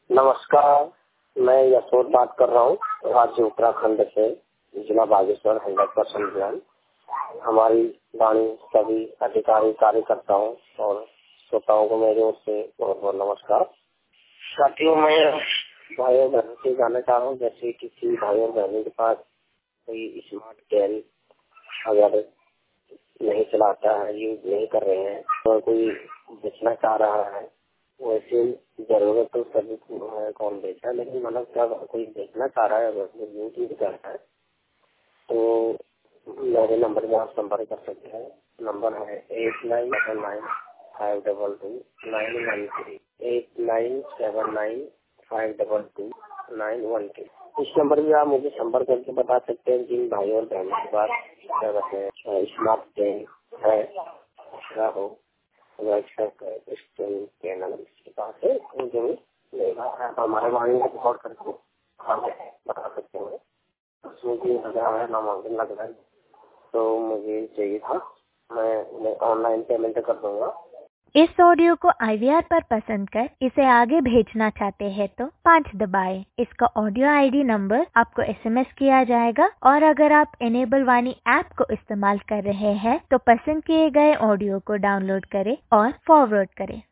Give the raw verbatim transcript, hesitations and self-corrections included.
नमस्कार, मैं यशोर बात कर रहा हूँ, राज्य उत्तराखंड से, जिला बागेश्वर, हंड्रेड परसेंट ज्ञान। हमारी वाणी सभी अधिकारी, कार्यकर्ताओं और श्रोताओं को मेरे ओर से बहुत बहुत नमस्कार। साथियों, मैं भाइयों बहनों से जानना चाह रहा हूँ, जैसे किसी भाइयों बहनों के पास कोई स्मार्ट कैन अगर नहीं चलाता है, यूज नहीं कर रहे हैं, और कोई बेचना चाह रहा है, वैसे जरूरत तो सभी को है, कौन बेचा, लेकिन मतलब जब कोई बेचना चाह रहा है, अगर यूज नहीं कर रहा है, तो मेरे नंबर में आप संपर्क कर सकते हैं। नंबर है eight nine seven nine five double two nine one three eight nine seven nine five double two nine one three. इस नंबर में आप मुझे संपर्क करके बता सकते हैं जिन भाई और बहनों के पास क्या कहते हैं स्मार्ट पेन है, क्या हो चैनल इसके पास है, जरूर लेगा। आप हमारे वाणी को रिकॉर्ड करके बता सकते हैं। उसमें भी लगा है, नामांकन लग रहा है, तो मुझे चाहिए था, मैं ऑनलाइन पेमेंट कर दूंगा। इस ऑडियो को आई वी आर पर पसंद कर इसे आगे भेजना चाहते हैं तो पाँच दबाएं। इसका ऑडियो आई डी नंबर आपको एस एम एस किया जाएगा, और अगर आप इनेबल वाणी ऐप को इस्तेमाल कर रहे हैं तो पसंद किए गए ऑडियो को डाउनलोड करें और फॉरवर्ड करें।